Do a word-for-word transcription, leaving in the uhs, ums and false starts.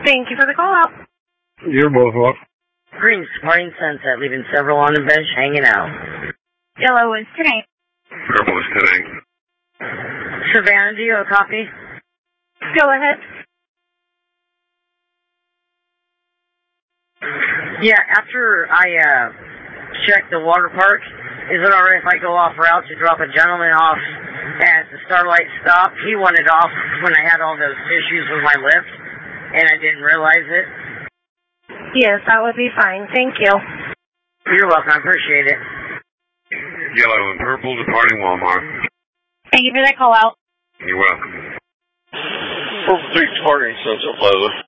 Thank you for the call out. You're both welcome. Green, Sparring Sunset, leaving several on the bench hanging out. Yellow is today. Purple is today. Savannah, do you have a copy? Go ahead. Yeah, after I uh, checked the water park, is it alright if I go off route to drop a gentleman off at the Starlight stop? He wanted off when I had all those issues with my lift, and I didn't realize it. Yes, that would be fine. Thank you. You're welcome. I appreciate it. Yellow and purple departing Walmart. Thank you for that call out. You're welcome. Purple three departing Sunset Plaza.